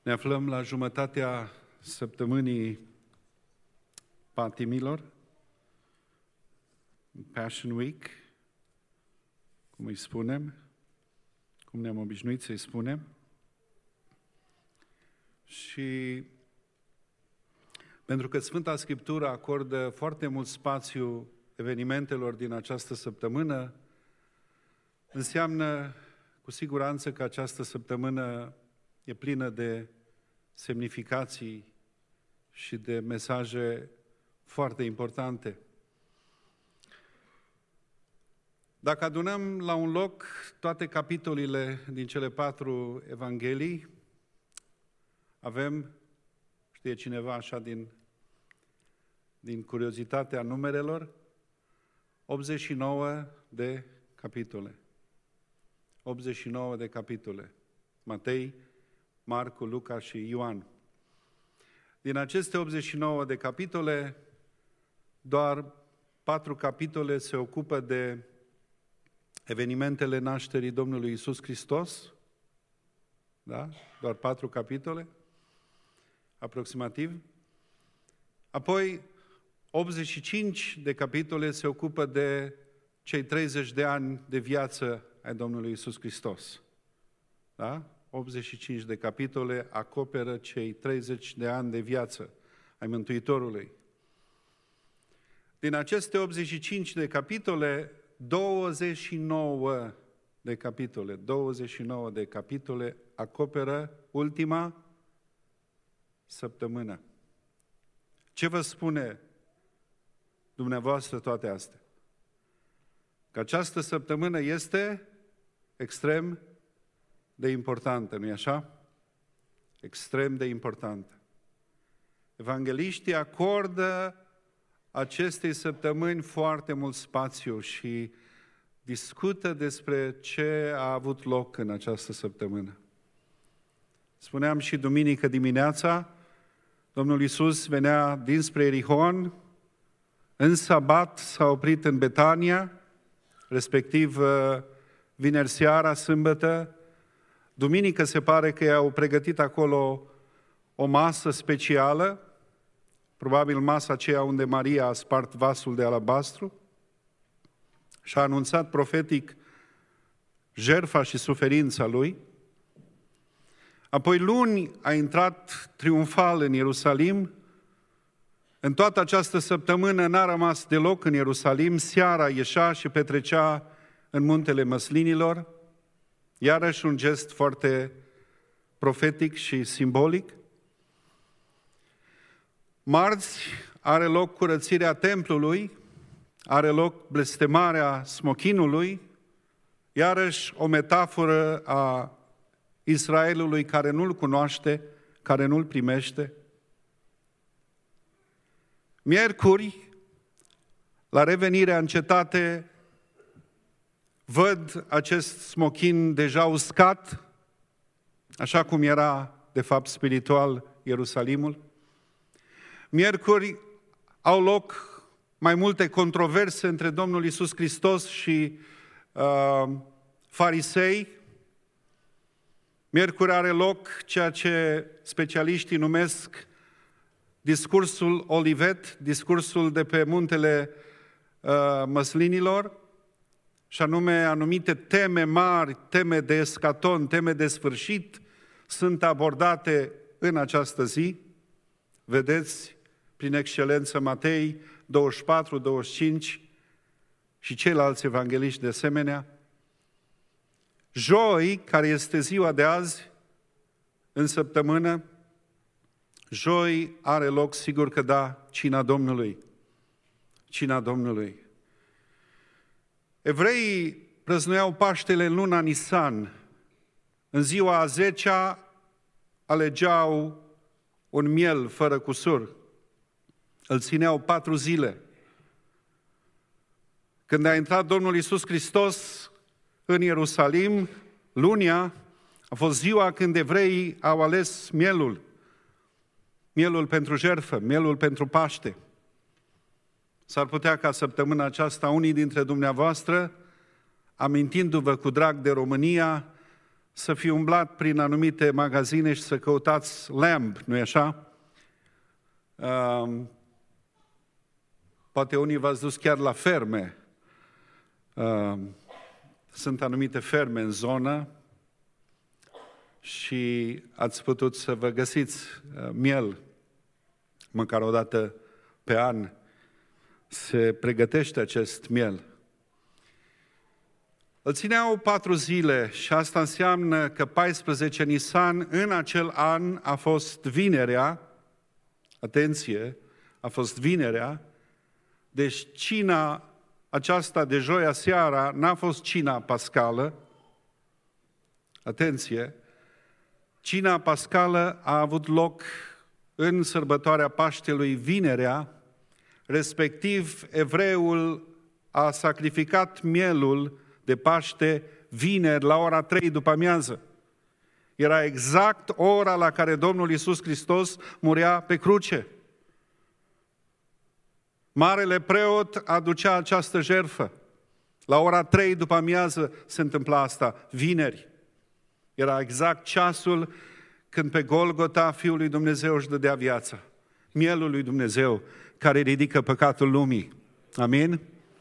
Ne aflăm la jumătatea săptămânii patimilor, Passion Week, cum îi spunem, cum ne-am obișnuit să-i spunem. Și pentru că Sfânta Scriptură acordă foarte mult spațiu evenimentelor din această săptămână, înseamnă cu siguranță că această săptămână e plină de semnificații și de mesaje foarte importante. Dacă adunăm la un loc toate capitolele din cele 4 Evanghelii, avem, știe cineva așa din curiozitatea numerelor, 89 de capitole. 89 de capitole. Matei, Marcu, Luca și Ioan. Din aceste 89 de capitole, doar 4 capitole se ocupă de evenimentele nașterii Domnului Iisus Hristos. Da? Doar 4 capitole, aproximativ. Apoi, 85 de capitole se ocupă de cei 30 de ani de viață ai Domnului Iisus Hristos. Da? 85 de capitole acoperă cei 30 de ani de viață ai Mântuitorului. Din aceste 85 de capitole, 29 de capitole acoperă ultima săptămână. Ce vă spune dumneavoastră toate astea? Că această săptămână este extrem de importantă, nu-i așa? Extrem de importantă. Evangeliștii acordă acestei săptămâni foarte mult spațiu și discută despre ce a avut loc în această săptămână. Spuneam și duminică dimineața, Domnul Iisus venea dinspre Ierihon, în sabat s-a oprit în Betania, respectiv vineri seara, sâmbătă. Duminică se pare că i-au pregătit acolo o masă specială, probabil masa aceea unde Maria a spart vasul de alabastru și a anunțat profetic jertfa și suferința lui. Apoi luni a intrat triumfal în Ierusalim. În toată această săptămână n-a rămas deloc în Ierusalim. Seara ieșea și petrecea în Muntele Măslinilor. Iarăși un gest foarte profetic și simbolic. Marți are loc curățirea templului, are loc blestemarea smochinului, iarăși o metaforă a Israelului care nu-L cunoaște, care nu-L primește. Miercuri, la revenirea în cetate, văd acest smochin deja uscat, așa cum era, de fapt, spiritual Ierusalimul. Miercuri au loc mai multe controverse între Domnul Iisus Hristos și farisei. Miercuri are loc ceea ce specialiștii numesc discursul Olivet, discursul de pe muntele Măslinilor, și anume anumite teme mari, teme de escaton, teme de sfârșit, sunt abordate în această zi. Vedeți, prin excelență, Matei 24, 25 și ceilalți evangeliști de asemenea. Joi, care este ziua de azi, în săptămână, joi are loc, sigur că da, cina Domnului. Cina Domnului. Evreii prăznuiau Paștele în luna Nisan. În ziua a 10-a alegeau un miel fără cusur. Îl țineau 4 zile. Când a intrat Domnul Iisus Hristos în Ierusalim, lunia, a fost ziua când evreii au ales mielul. Mielul pentru jertfă, mielul pentru Paște. S-ar putea ca săptămâna aceasta unii dintre dumneavoastră, amintindu-vă cu drag de România, să fi umblat prin anumite magazine și să căutați lamb, nu-i așa? Poate unii v-ați dus chiar la ferme. Sunt anumite ferme în zonă și ați putut să vă găsiți miel, măcar o dată pe an se pregătește acest miel. Îl țineau 4 zile și asta înseamnă că 14 Nisan în acel an a fost vinerea, atenție, a fost vinerea, deci cina aceasta de joia seara n-a fost cina pascală, atenție, cina pascală a avut loc în sărbătoarea Paștelui vinerea, respectiv evreul a sacrificat mielul de Paște vineri la ora 3 după amiază. Era exact ora la care Domnul Iisus Hristos murea pe cruce. Marele preot aducea această jertfă. La ora 3 după amiază se întâmpla asta, vineri. Era exact ceasul când pe Golgota Fiul lui Dumnezeu își dădea viața. Mielul lui Dumnezeu care ridică păcatul lumii. Amin?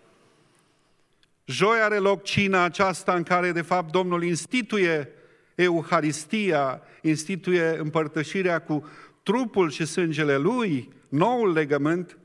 Joi are loc cina aceasta în care de fapt Domnul instituie Euharistia, instituie împărtășirea cu trupul și sângele Lui, noul legământ.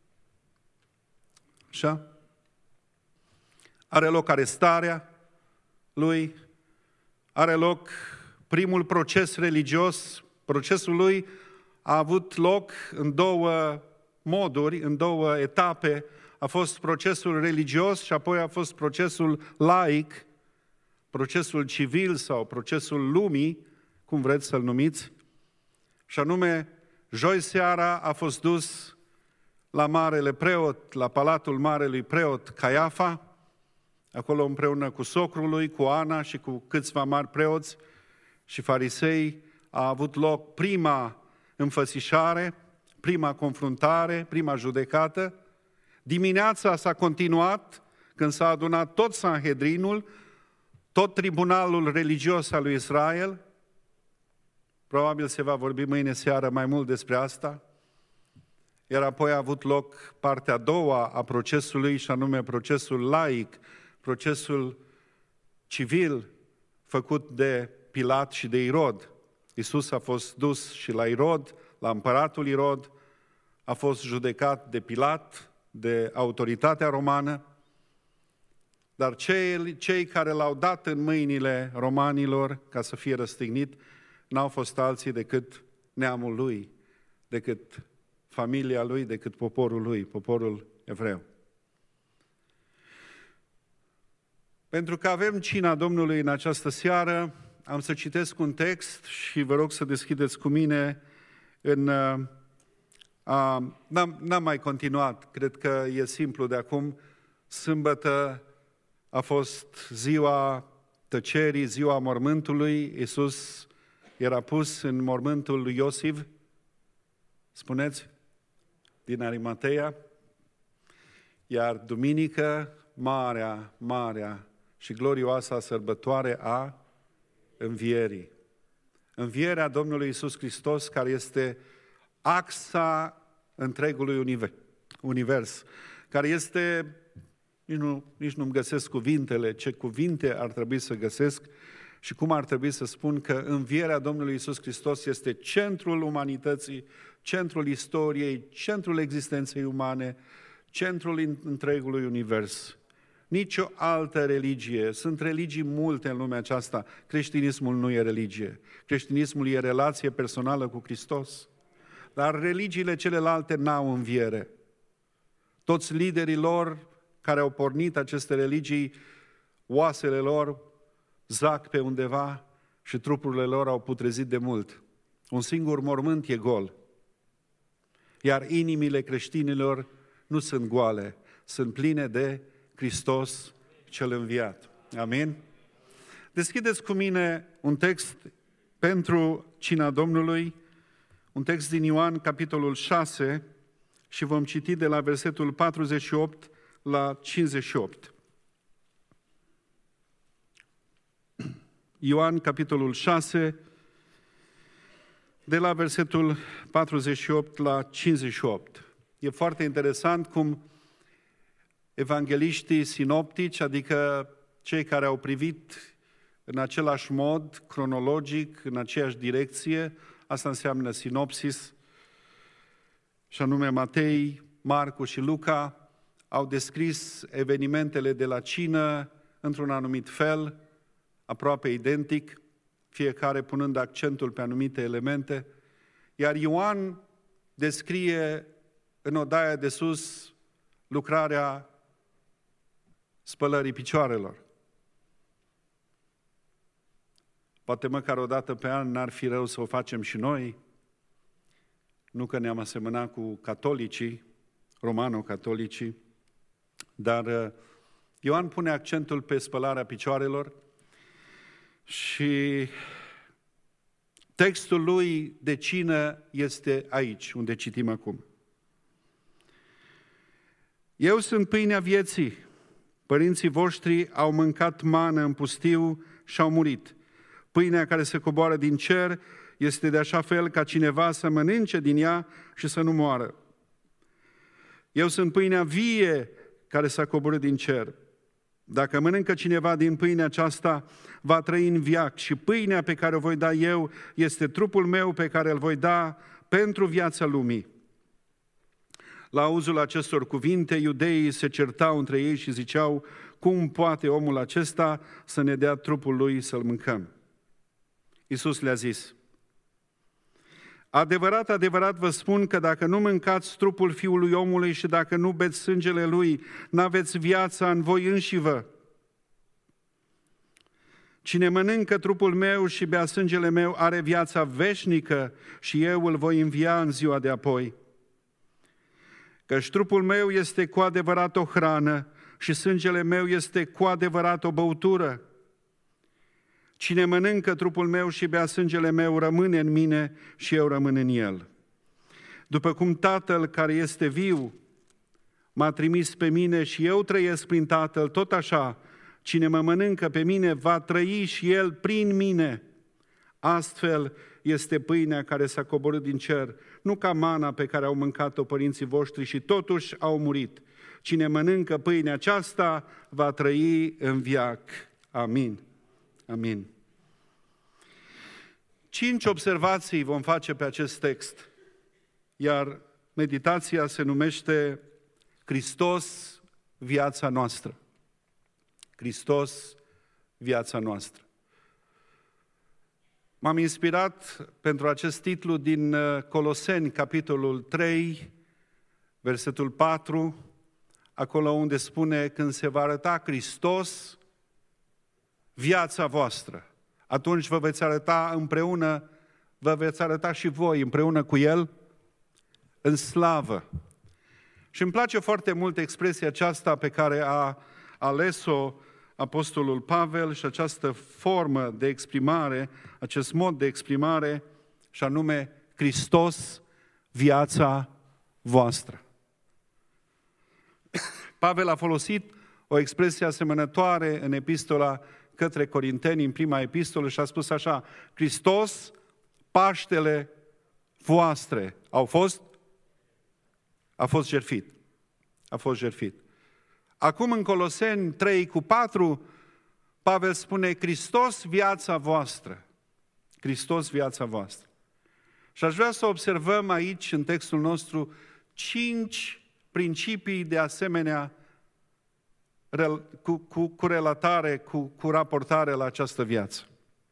Așa? Are loc arestarea Lui, are loc primul proces religios. Procesul Lui a avut loc în 2 moduri, în 2 etape. A fost procesul religios și apoi a fost procesul laic, procesul civil sau procesul lumii, cum vreți să-l numiți. Și anume, joi seara a fost dus la marele preot, la palatul marelui preot Caiafa, acolo împreună cu socrul lui, cu Ana și cu câțiva mari preoți și farisei a avut loc prima înfățișare, prima confruntare, prima judecată. Dimineața s-a continuat când s-a adunat tot Sanhedrinul, tot tribunalul religios al lui Israel. Probabil se va vorbi mâine seară mai mult despre asta. Iar apoi a avut loc partea a doua a procesului, și anume procesul laic, procesul civil făcut de Pilat și de Irod. Iisus a fost dus și la Irod, la împăratul Irod, a fost judecat de Pilat, de autoritatea romană, dar cei care l-au dat în mâinile romanilor ca să fie răstignit n-au fost alții decât neamul lui, decât familia lui, decât poporul lui, poporul evreu. Pentru că avem cina Domnului în această seară, am să citesc un text și vă rog să deschideți cu mine în... N-am mai continuat, cred că e simplu de acum. Sâmbătă a fost ziua tăcerii, ziua mormântului. Iisus era pus în mormântul lui Iosif, spuneți, din Arimatea. Iar duminică, marea și glorioasa sărbătoare a învierii. Învierea Domnului Iisus Hristos, care este axa întregului univers, care este, nici nu-mi găsesc cuvintele, ce cuvinte ar trebui să găsesc și cum ar trebui să spun că învierea Domnului Iisus Hristos este centrul umanității, centrul istoriei, centrul existenței umane, centrul întregului univers. Nici o altă religie, sunt religii multe în lumea aceasta, creștinismul nu e religie. Creștinismul e relație personală cu Hristos. Dar religiile celelalte n-au înviere. Toți liderii lor care au pornit aceste religii, oasele lor zac pe undeva și trupurile lor au putrezit de mult. Un singur mormânt e gol. Iar inimile creștinilor nu sunt goale, sunt pline de Hristos cel înviat. Amin? Deschideți cu mine un text pentru cina Domnului, un text din Ioan, capitolul 6, și vom citi de la versetul 48 la 58. Ioan, capitolul 6, de la versetul 48 la 58. E foarte interesant cum evangeliștii sinoptici, adică cei care au privit în același mod, cronologic, în aceeași direcție, asta înseamnă sinopsis, și anume Matei, Marcu și Luca, au descris evenimentele de la cină într-un anumit fel, aproape identic, fiecare punând accentul pe anumite elemente, iar Ioan descrie în odaia de sus lucrarea spălării picioarelor. Poate măcar o dată pe an n-ar fi rău să o facem și noi, nu că ne-am asemănat cu catolicii, romano-catolicii, dar Ioan pune accentul pe spălarea picioarelor și textul lui de cină este aici, unde citim acum. Eu sunt pâinea vieții. Părinții voștri au mâncat mană în pustiu și au murit. Pâinea care se coboară din cer este de așa fel ca cineva să mănânce din ea și să nu moară. Eu sunt pâinea vie care s-a coborât din cer. Dacă mănâncă cineva din pâinea aceasta, va trăi în veac și pâinea pe care o voi da eu este trupul meu pe care îl voi da pentru viața lumii. La auzul acestor cuvinte, iudeii se certau între ei și ziceau, cum poate omul acesta să ne dea trupul lui să-l mâncăm? Iisus le-a zis, adevărat, adevărat vă spun că dacă nu mâncați trupul Fiului omului și dacă nu beți sângele lui, n-aveți viața în voi înșivă. Cine mănâncă trupul meu și bea sângele meu are viața veșnică și eu îl voi învia în ziua de apoi. Căci trupul meu este cu adevărat o hrană și sângele meu este cu adevărat o băutură. Cine mănâncă trupul meu și bea sângele meu rămâne în mine și eu rămân în el. După cum Tatăl care este viu m-a trimis pe mine și eu trăiesc prin Tatăl, tot așa, cine mă mănâncă pe mine va trăi și el prin mine. Astfel este pâinea care s-a coborât din cer, nu ca mana pe care au mâncat-o părinții voștri și totuși au murit. Cine mănâncă pâinea aceasta va trăi în veac. Amin. Amin. 5 observații vom face pe acest text, iar meditația se numește Hristos, viața noastră. Hristos, viața noastră. M-am inspirat pentru acest titlu din Coloseni, capitolul 3, versetul 4, acolo unde spune, când se va arăta Hristos, viața voastră, atunci vă veți arăta împreună, vă veți arăta și voi împreună cu El în slavă. Și îmi place foarte mult expresia aceasta pe care a ales-o Apostolul Pavel și această formă de exprimare, acest mod de exprimare, și anume Hristos, viața voastră. Pavel a folosit o expresie asemănătoare în epistola către Corinteni, în prima epistolă, și a spus așa, Hristos, Paștele voastre a fost jertfit. A fost jertfit. Acum în Coloseni 3 cu 4, Pavel spune, Hristos, viața voastră. Hristos, viața voastră. Și aș vrea să observăm aici, în textul nostru, 5 principii de asemenea cu relatare, cu raportare la această viață.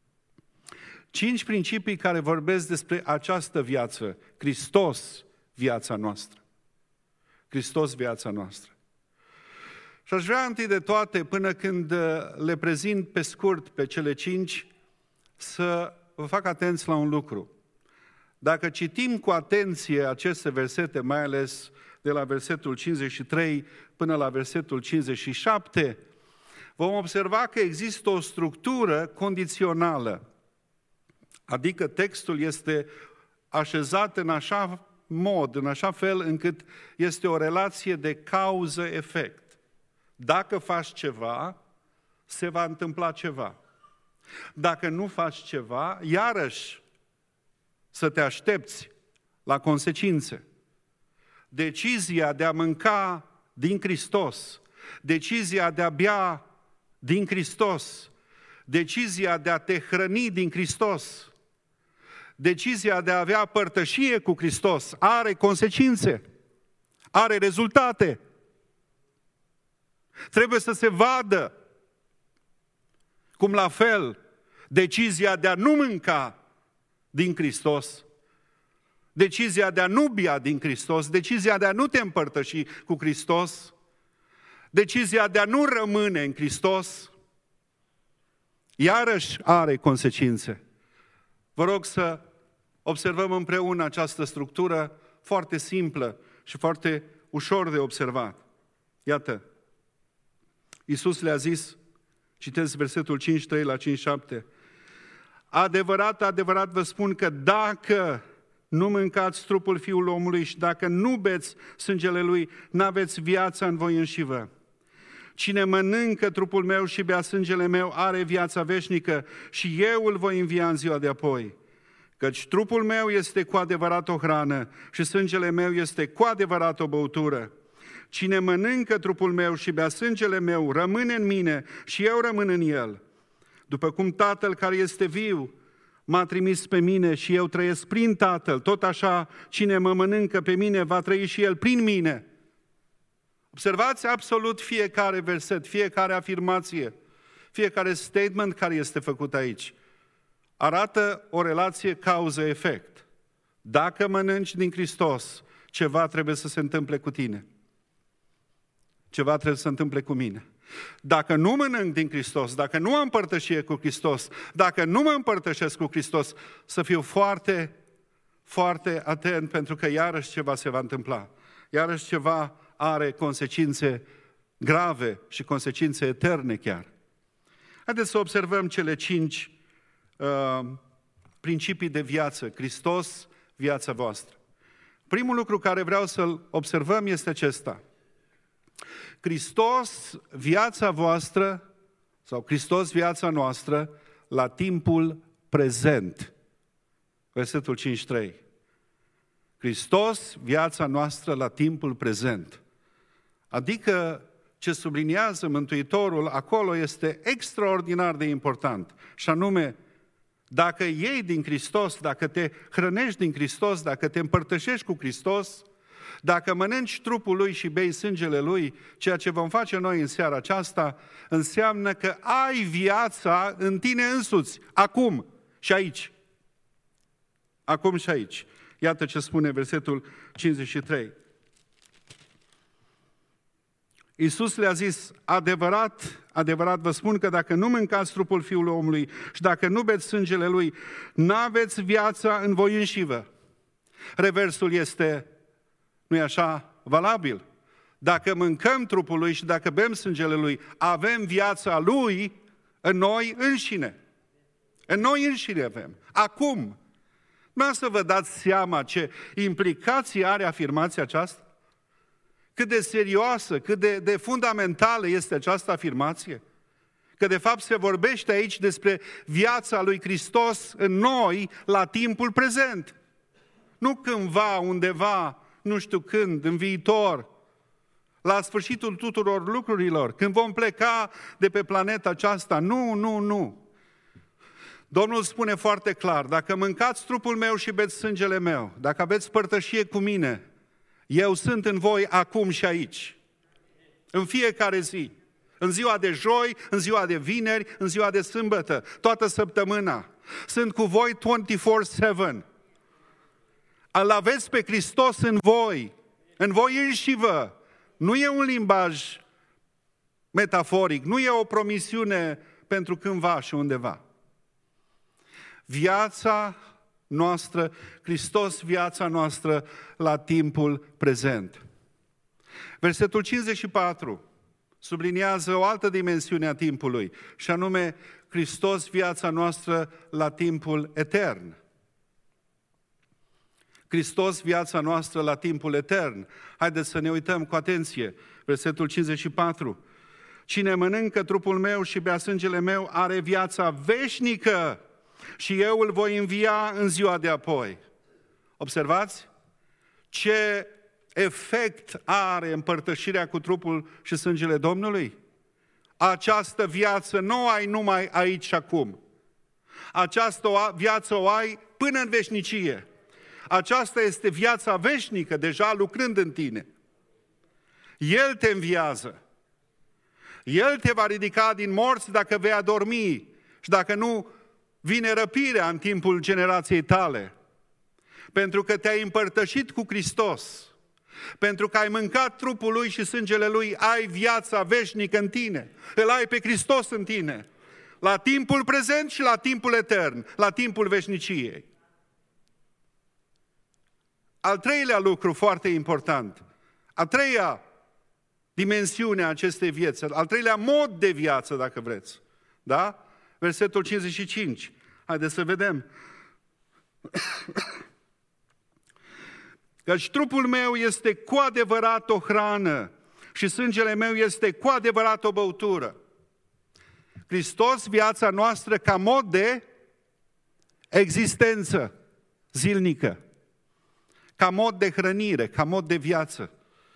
5 principii care vorbesc despre această viață, Hristos, viața noastră. Hristos, viața noastră. Și aș vrea întâi de toate, până când le prezint pe scurt pe cele 5, să vă fac atenți la un lucru. Dacă citim cu atenție aceste versete, mai ales de la versetul 53 până la versetul 57, vom observa că există o structură condițională. Adică textul este așezat în așa mod, în așa fel încât este o relație de cauză-efect. Dacă faci ceva, se va întâmpla ceva. Dacă nu faci ceva, iarăși să te aștepți la consecințe. Decizia de a mânca din Hristos, decizia de a bea din Hristos, decizia de a te hrăni din Hristos, decizia de a avea părtășie cu Hristos are consecințe, are rezultate. Trebuie să se vadă cum la fel decizia de a nu mânca din Hristos, decizia de a nu bea din Hristos, decizia de a nu te împărtăși cu Hristos, decizia de a nu rămâne în Hristos, iarăși are consecințe. Vă rog să observăm împreună această structură foarte simplă și foarte ușor de observat. Iată, Iisus le-a zis, citesc versetul 5:3 la 5:7, adevărat, adevărat vă spun că dacă nu mâncați trupul Fiului omului și dacă nu beți sângele Lui, n-aveți viața în voi înșivă. Cine mănâncă trupul meu și bea sângele meu are viața veșnică și eu îl voi învia în ziua de apoi. Căci trupul meu este cu adevărat o hrană și sângele meu este cu adevărat o băutură. Cine mănâncă trupul meu și bea sângele meu rămâne în mine și eu rămân în el. După cum Tatăl care este viu m-a trimis pe mine și eu trăiesc prin Tatăl, tot așa cine mă mănâncă pe mine va trăi și el prin mine. Observați absolut fiecare verset, fiecare afirmație, fiecare statement care este făcut aici. Arată o relație cauză-efect. Dacă mănânci din Hristos, ceva trebuie să se întâmple cu tine. Ceva trebuie să se întâmple cu mine. Dacă nu mănânc din Hristos, dacă nu am împărtășie cu Hristos, dacă nu mă împărtășesc cu Hristos, să fiu foarte, foarte atent, pentru că iarăși ceva se va întâmpla. Iarăși ceva are consecințe grave și consecințe eterne chiar. Haideți să observăm cele 5 principii de viață. Hristos, viața voastră. Primul lucru care vreau să-l observăm este acesta. Hristos, viața voastră, sau Hristos, viața noastră, la timpul prezent. Versetul 5:3. Hristos, viața noastră, la timpul prezent. Adică ce subliniază Mântuitorul acolo este extraordinar de important. Și anume, dacă iei din Hristos, dacă te hrănești din Hristos, dacă te împărtășești cu Hristos, dacă mănânci trupul Lui și bei sângele Lui, ceea ce vom face noi în seara aceasta, înseamnă că ai viața în tine însuți, acum și aici. Acum și aici. Iată ce spune versetul 53. Iisus le-a zis, adevărat, adevărat vă spun că dacă nu mâncați trupul Fiului omului și dacă nu beți sângele Lui, n-aveți viața în voi înșivă. Reversul este, nu-i așa, valabil. Dacă mâncăm trupul Lui și dacă bem sângele Lui, avem viața Lui în noi înșine. În noi înșine avem. Acum. Nu să vă dați seama ce implicații are afirmația aceasta? Cât de serioasă, cât de fundamentală este această afirmație? Că de fapt se vorbește aici despre viața lui Hristos în noi la timpul prezent. Nu cândva, undeva, nu știu când, în viitor, la sfârșitul tuturor lucrurilor, când vom pleca de pe planeta aceasta. Nu. Domnul spune foarte clar, dacă mâncați trupul meu și beți sângele meu, dacă aveți părtășie cu mine, eu sunt în voi acum și aici, în fiecare zi, în ziua de joi, în ziua de vineri, în ziua de sâmbătă, toată săptămâna. Sunt cu voi 24/7. Îl aveți pe Hristos în voi înșivă. Nu e un limbaj metaforic, nu e o promisiune pentru cândva și undeva. Viața noastră, Hristos, viața noastră la timpul prezent. Versetul 54 subliniază o altă dimensiune a timpului, și anume Hristos, viața noastră la timpul etern. Hristos, viața noastră la timpul etern. Haideți să ne uităm cu atenție. Versetul 54. cine mănâncă trupul meu și bea sângele meu are viața veșnică și eu îl voi învia în ziua de apoi. Observați ce efect are împărtășirea cu trupul și sângele Domnului? Această viață nu o ai numai aici și acum. Această viață o ai până în veșnicie. Aceasta este viața veșnică, deja lucrând în tine. El te înviază. El te va ridica din morți dacă vei adormi și dacă nu vine răpirea în timpul generației tale. Pentru că te-ai împărtășit cu Hristos, pentru că ai mâncat trupul Lui și sângele Lui, ai viața veșnică în tine. Îl ai pe Hristos în tine. La timpul prezent și la timpul etern, la timpul veșniciei. Al treilea lucru foarte important, a treia dimensiune a acestei vieți, al treilea mod de viață, dacă vreți. Da? Versetul 55. Haideți să vedem. Căci trupul meu este cu adevărat o hrană și sângele meu este cu adevărat o băutură. Hristos, viața noastră, ca mod de existență zilnică, ca mod de hrănire, ca mod de viață.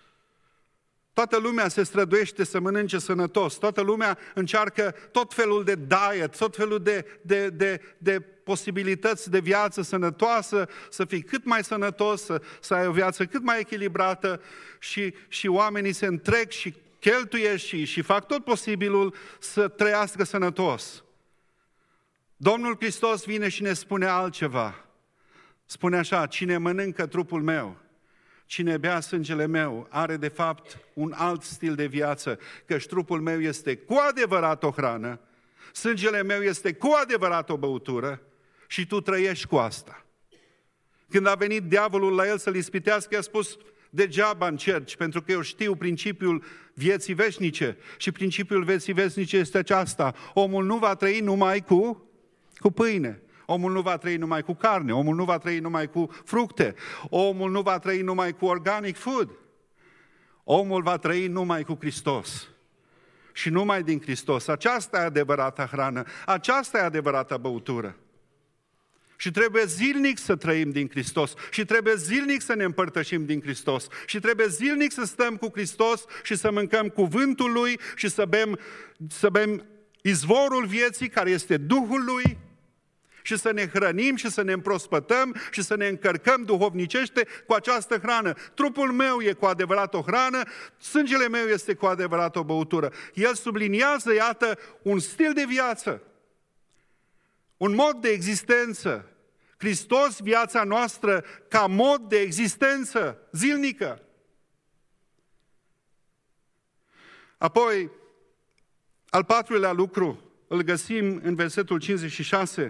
Toată lumea se străduiește să mănânce sănătos, toată lumea încearcă tot felul de diet, tot felul de posibilități de viață sănătoasă, să fii cât mai sănătos, să ai o viață cât mai echilibrată și oamenii se întreg și cheltuie și fac tot posibilul să trăiască sănătos. Domnul Hristos vine și ne spune altceva. Spune așa, cine mănâncă trupul meu, cine bea sângele meu, are de fapt un alt stil de viață, căci trupul meu este cu adevărat o hrană, sângele meu este cu adevărat o băutură și tu trăiești cu asta. Când a venit diavolul la el să-l ispitească, i-a spus, degeaba încerci, pentru că eu știu principiul vieții veșnice și principiul vieții veșnice este aceasta, omul nu va trăi numai cu pâine. Omul nu va trăi numai cu carne, omul nu va trăi numai cu fructe, omul nu va trăi numai cu organic food. Omul va trăi numai cu Hristos. Și numai din Hristos. Aceasta e adevărata hrană, aceasta e adevărata băutură. Și trebuie zilnic să trăim din Hristos și trebuie zilnic să ne împărtășim din Hristos și trebuie zilnic să stăm cu Hristos și să mâncăm cuvântul Lui și să bem izvorul vieții care este Duhul Lui și să ne hrănim și să ne împrospătăm și să ne încărcăm duhovnicește cu această hrană. Trupul meu e cu adevărat o hrană, sângele meu este cu adevărat o băutură. El subliniază, iată, un stil de viață, un mod de existență. Hristos, viața noastră, ca mod de existență zilnică. Apoi, al patrulea lucru, îl găsim în versetul 56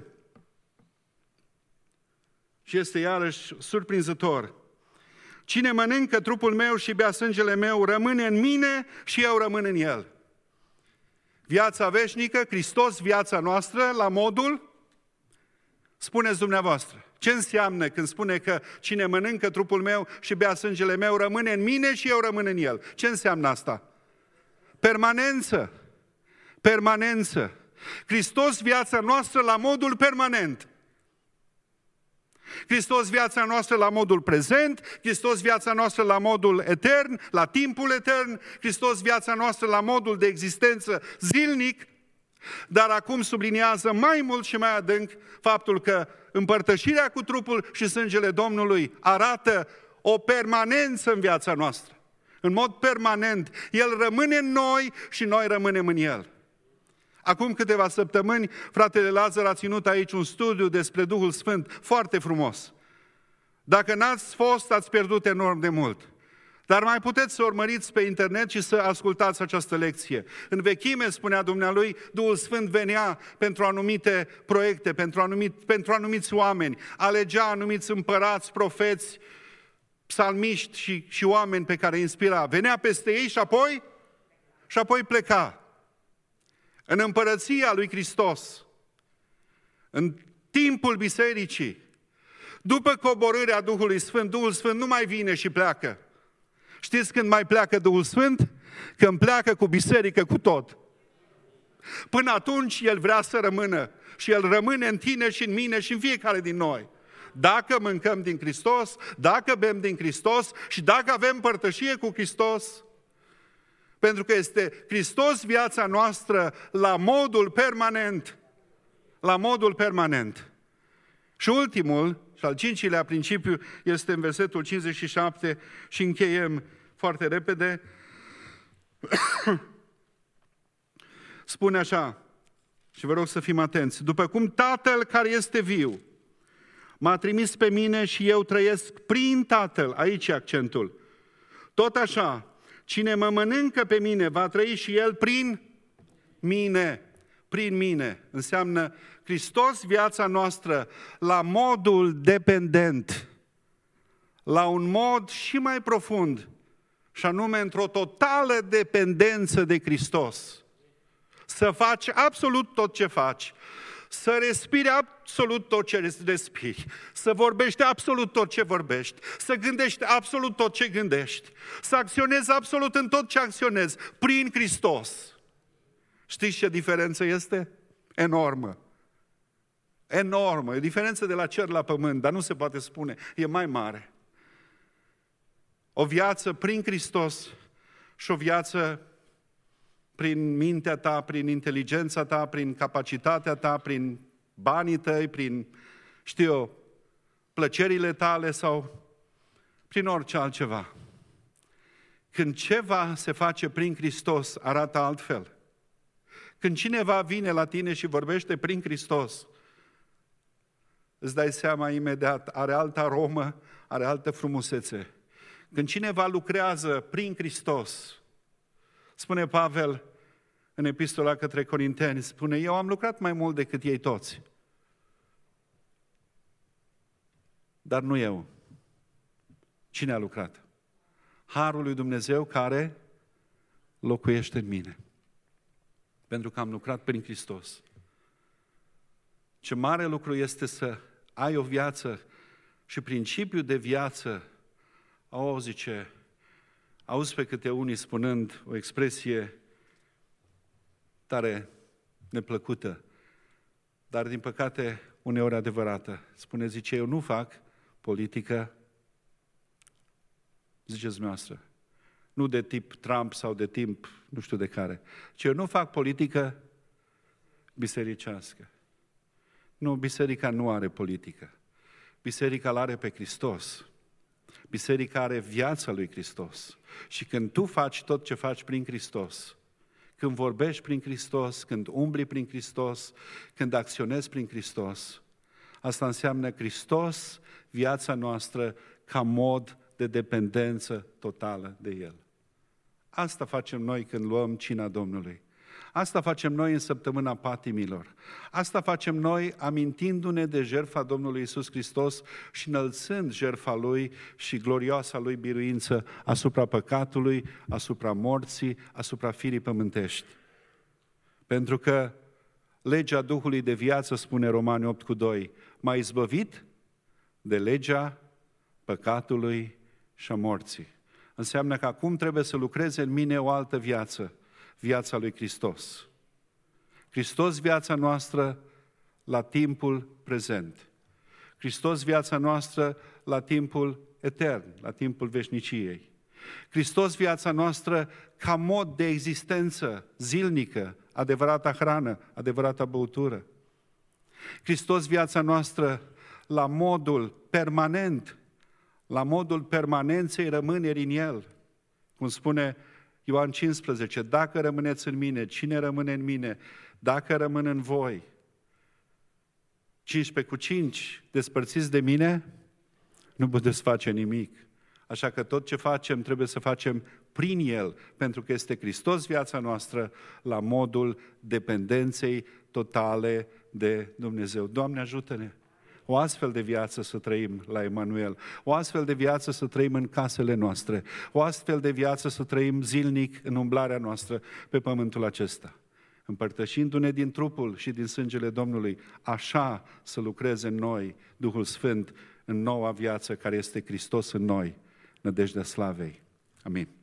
și este iarăși surprinzător. Cine mănâncă trupul meu și bea sângele meu rămâne în mine și eu rămân în el. Viața veșnică, Hristos, viața noastră, la modul, spuneți dumneavoastră, ce înseamnă când spune că cine mănâncă trupul meu și bea sângele meu rămâne în mine și eu rămân în el? Ce înseamnă asta? Permanență. Permanență. Hristos, viața noastră, la modul permanent. Hristos, viața noastră, la modul prezent, Hristos, viața noastră, la modul etern, la timpul etern, Hristos, viața noastră, la modul de existență zilnic, dar acum subliniază mai mult și mai adânc faptul că împărtășirea cu trupul și sângele Domnului arată o permanență în viața noastră. În mod permanent. El rămâne în noi și noi rămânem în El. Acum câteva săptămâni, fratele Lazar a ținut aici un studiu despre Duhul Sfânt, foarte frumos. Dacă n-ați fost, ați pierdut enorm de mult. Dar mai puteți să urmăriți pe internet și să ascultați această lecție. În vechime, spunea dumnealui, Duhul Sfânt venea pentru anumite proiecte, pentru anumiți oameni, alegea anumiți împărați, profeți, psalmiști și oameni pe care îi inspira. Venea peste ei și apoi pleca. În împărăția lui Hristos, în timpul bisericii, după coborârea Duhului Sfânt, Duhul Sfânt nu mai vine și pleacă. Știți când mai pleacă Duhul Sfânt? Când pleacă cu biserică, cu tot. Până atunci El vrea să rămână și El rămâne în tine și în mine și în fiecare din noi. Dacă mâncăm din Hristos, dacă bem din Hristos și dacă avem părtășie cu Hristos, pentru că este Hristos viața noastră la modul permanent. La modul permanent. Și ultimul, și al cincilea principiu, este în versetul 57 și încheiem foarte repede. Spune așa, și vă rog să fim atenți: după cum Tatăl care este viu m-a trimis pe mine și eu trăiesc prin Tatăl, aici e accentul, tot așa, cine mă mănâncă pe mine va trăi și el prin mine. Prin mine înseamnă Hristos viața noastră la modul dependent, la un mod și mai profund, și anume într-o totală dependență de Hristos. Să faci absolut tot ce faci, să respiri absolut tot ce respiri, să vorbești absolut tot ce vorbești, să gândești absolut tot ce gândești, să acționezi absolut în tot ce acționezi, prin Hristos. Știți ce diferență este? Enormă. Enormă. E o diferență de la cer la pământ, dar nu se poate spune. E mai mare. O viață prin Hristos și o viață prin mintea ta, prin inteligența ta, prin capacitatea ta, prin banii tăi, prin, plăcerile tale sau prin orice altceva. Când ceva se face prin Hristos, arată altfel. Când cineva vine la tine și vorbește prin Hristos, îți dai seama imediat, are altă aromă, are altă frumusețe. Când cineva lucrează prin Hristos, spune Pavel în epistola către Corinteni, spune: eu am lucrat mai mult decât ei toți. Dar nu eu. Cine a lucrat? Harul lui Dumnezeu care locuiește în mine. Pentru că am lucrat prin Hristos. Ce mare lucru este să ai o viață și principiul de viață. Zice, auzi pe câte unii spunând o expresie tare neplăcută, dar din păcate uneori adevărată. Zice, eu nu fac politică, ziceți dumneavoastră, nu de tip Trump sau de tip nu știu de care, ci eu nu fac politică bisericească. Nu, biserica nu are politică. Biserica îl are pe Hristos. Biserica are viața lui Hristos. Și când tu faci tot ce faci prin Hristos, când vorbești prin Hristos, când umbli prin Hristos, când acționezi prin Hristos, asta înseamnă Hristos, viața noastră, ca mod de dependență totală de El. Asta facem noi când luăm cina Domnului. Asta facem noi în săptămâna patimilor. Asta facem noi amintindu-ne de jertfa Domnului Iisus Hristos și înălțând jertfa Lui și glorioasa Lui biruință asupra păcatului, asupra morții, asupra firii pământești. Pentru că legea Duhului de viață, spune Romani 8:2, m-a izbăvit de legea păcatului și a morții. Înseamnă că acum trebuie să lucreze în mine o altă viață, viața lui Hristos. Hristos viața noastră la timpul prezent. Hristos viața noastră la timpul etern, la timpul veșniciei. Hristos viața noastră ca mod de existență zilnică, adevărata hrană, adevărata băutură. Hristos viața noastră la modul permanent, la modul permanenței rămânerii în El. Cum spune Ioan 15, dacă rămâneți în mine, cine rămâne în mine, dacă rămân în voi. 15:5, despărțiți de mine, nu puteți face nimic. Așa că tot ce facem trebuie să facem prin El, pentru că este Hristos viața noastră la modul dependenței totale de Dumnezeu. Doamne, ajută-ne! O astfel de viață să trăim la Emanuel, o astfel de viață să trăim în casele noastre, o astfel de viață să trăim zilnic în umblarea noastră pe pământul acesta. Împărtășindu-ne din trupul și din sângele Domnului, așa să lucreze în noi Duhul Sfânt în noua viață care este Hristos în noi, nădejdea slavei. Amin.